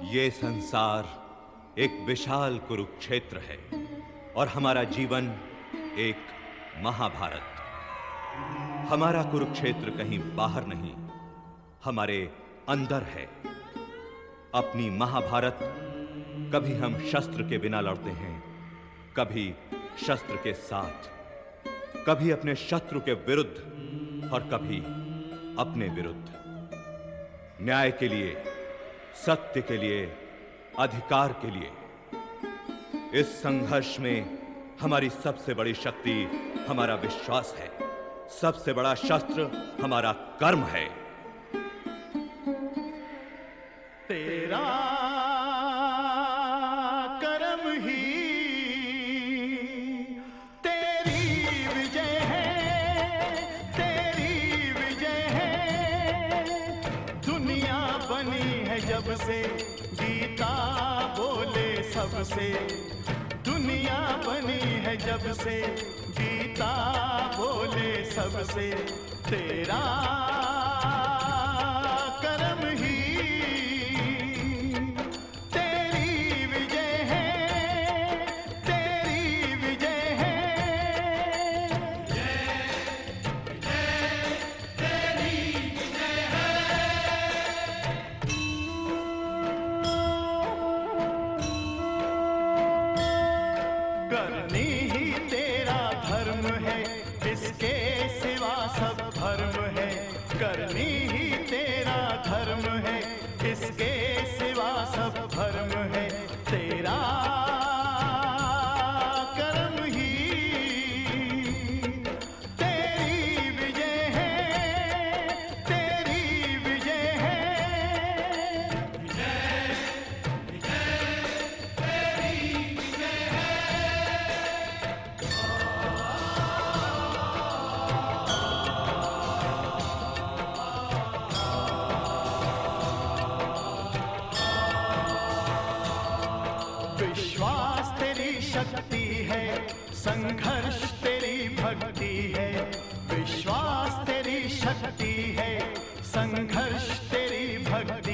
ये संसार एक विशाल कुरुक्षेत्र है और हमारा जीवन एक महाभारत। हमारा कुरुक्षेत्र कहीं बाहर नहीं, हमारे अंदर है। अपनी महाभारत कभी हम शस्त्र के बिना लड़ते हैं, कभी शस्त्र के साथ, कभी अपने शत्रु के विरुद्ध और कभी अपने विरुद्ध। न्याय के लिए, सत्य के लिए, अधिकार के लिए। इस संघर्ष में हमारी सबसे बड़ी शक्ति हमारा विश्वास है, सबसे बड़ा शस्त्र हमारा कर्म है। तेरा कर्म ही तेरी विजय है, तेरी विजय है। दुनिया बनी है जब से गीता बोले सबसे, दुनिया बनी है जब से गीता बोले सबसे। तेरा कर्म ही तेरी विजय है, तेरी विजय है। तेरी विजय है। करनी ही तेरा धर्म है, इसके सिवा सब धर्म है। करनी ही तेरा धर्म है, इसके सिवा सब धर्म है। तेरा कर्म ही तेरी विजय है, तेरी विजय है। तेरी विजय है। विश्वास तेरी शक्ति है, संघर्ष तेरी भक्ति है। विश्वास तेरी शक्ति है, संघर्ष तेरी भक्ति